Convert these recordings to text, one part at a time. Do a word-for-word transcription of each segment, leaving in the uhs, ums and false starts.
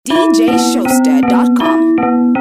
D J Showster dot com.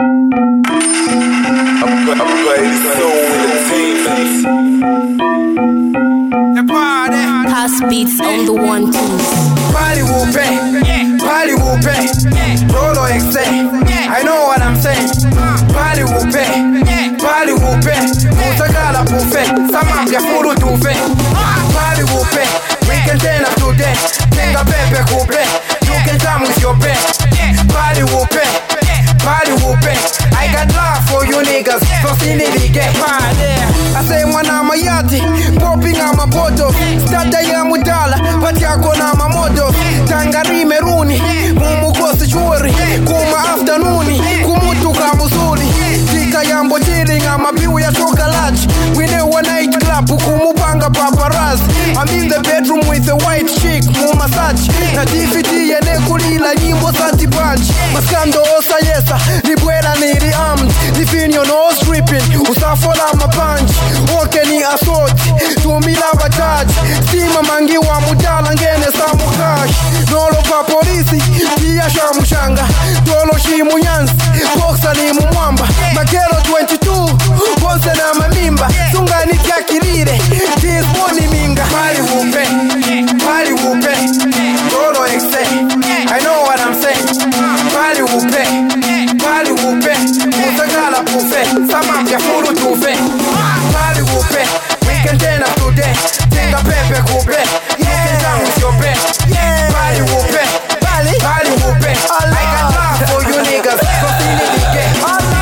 House beats on the one twos. Party whooping, party whooping, Lolo excel. I know what I'm saying. Party whooping, party whooping, Musagala buffet, Samambia furu tufe. Party whooping, we can turn up today. Tenga pepe coupe, you can come with your bed. Party whooping, party whooping. I got love for you niggas, so see me get party. I say when I'm a yachty, popping on my bottle. Start the young with dollar, but yako na mamoto. Tangari meruni, mumu kosi churi. Kuma afternooni, kumutu kamuzuri. Tika yambo chilling, I'm a pew ya chocolate. We know one night club, kumupanga paparazzi. I'm in the bedroom with a white chick, mu massage. Na D V D yene kulila nyimbo santi punch. Maskando osa yesa, libwela niri armed. Difinyo no stripping, usafola ma punch. Woke ni assault, tumila bajaji. Stima mangi wa mujala ngene samu cash. Nolo pa polisi, pia shamushanga. Dolo shimu nyansi, boxa ni mumwamba. Makero twenty-two, bonse na mamimba. Sunga ni kiakirire, this money minga. Party whooping, party whooping, Dolo excel. I know what I'm saying. Party whooping, party whooping, Musagala buffet, Samambia furu tufe. Party whooping, we can turn up today. Tenga pepe coupe, you can come with your bed. Party whooping, party whooping. I got love for you niggas, so feel it again.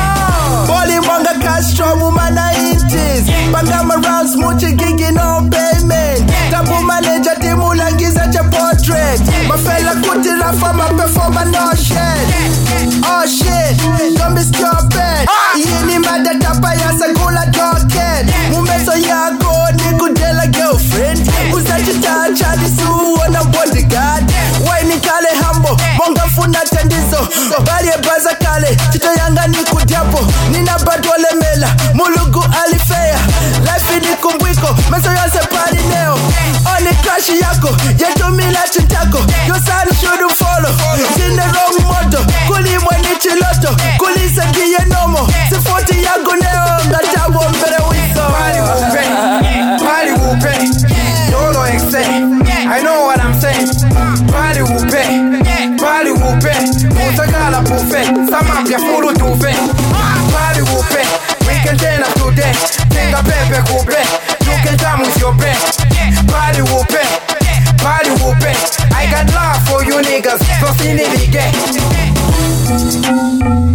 Boli wanga Castro, mumana inches. Bangama rounds, muchi gigi no payment. Tabu manager, timu langiza cha portrait. Mafela kuti rafa, ma performer no shit. Oh shit, don't be stupid. Yini mada tapa ya sagula talking. Mumeso yako, nikudela girlfriend. Usachi tacha, disu wana bodyguard. Waini kale hambo, monga funa tendizo. Bali baza kale, chito yanga nikudiapo. Nina badwale mela, mulugu alifea. Life ni kumbwiko, meso yase pari neo. Oni crash yako, yeto mila chintako. Your son shouldn't follow. In the wrong moto, kuli mweni chiloto. Kuli sekiye nomo, sifoti yago neo. Ngatabo mbere wiso. Party whooping, party whooping, Dolo excel. I know what I'm saying. Party whooping, party whooping, Musagala buffet, Samambia furu tufe. Party whooping, we can turn up today. Tenga pepe coupe, you can come with your bed. Party whooping, party whooping. I got love for you niggas, so see me again.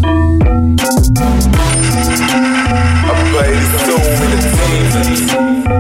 I played so many teams.